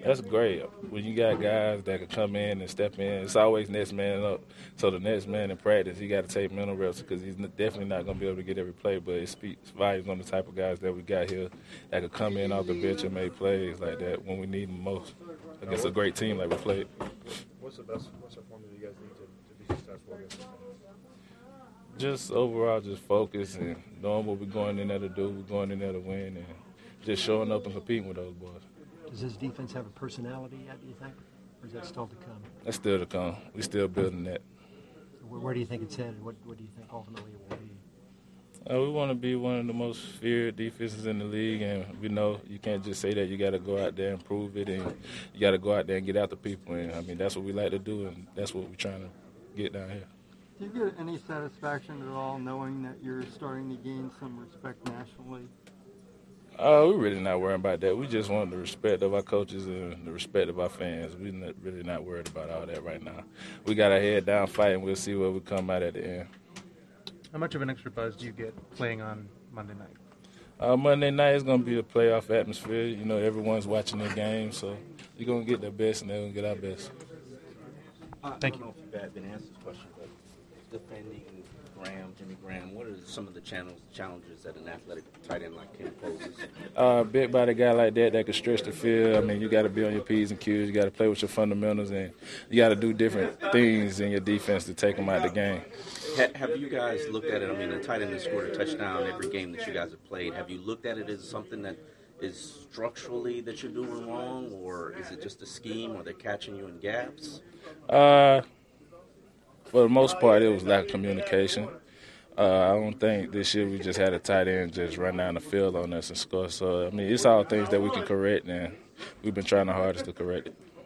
That's great. When you got guys that can come in and step in, it's always next man up. So the next man in practice, he got to take mental reps because he's definitely not going to be able to get every play. But it speaks volumes on the type of guys that we got here that could come in off the bench and make plays like that when we need them most against a great team like we played. What's the formula you guys need to be successful against this team? Just overall, just focus and knowing what we're going in there to do. We're going in there to win and just showing up and competing with those boys. Does this defense have a personality yet, do you think? Or is that still to come? That's still to come. We're still building that. Where do you think it's headed? What do you think ultimately it will be? We want to be one of the most feared defenses in the league, and we know you can't just say that. You got to go out there and prove it, and you got to go out there and get after people. And, I mean, that's what we like to do, and that's what we're trying to get down here. Do you get any satisfaction at all knowing that you're starting to gain some respect nationally? We're really not worried about that. We just want the respect of our coaches and the respect of our fans. We're really not worried about all that right now. We got our head down fighting. We'll see where we come out at the end. How much of an extra buzz do you get playing on Monday night? Monday night is going to be a playoff atmosphere. You know, everyone's watching the game, so you're going to get their best and they're going to get our best. Thank you. I don't know if you've been asked this question, but defending Jimmy Graham, what are some of the challenges that an athletic tight end like him poses? Big body guy like that can stretch the field. I mean, you got to be on your P's and Q's. You got to play with your fundamentals, and you got to do different things in your defense to take them out of the game. Have you guys looked at it? I mean, the tight end has scored a touchdown every game that you guys have played. Have you looked at it as something that is structurally that you're doing wrong, or is it just a scheme, or they're catching you in gaps? For the most part, it was lack of communication. I don't think this year we just had a tight end just run down the field on us and score. So, I mean, it's all things that we can correct, and we've been trying the hardest to correct it.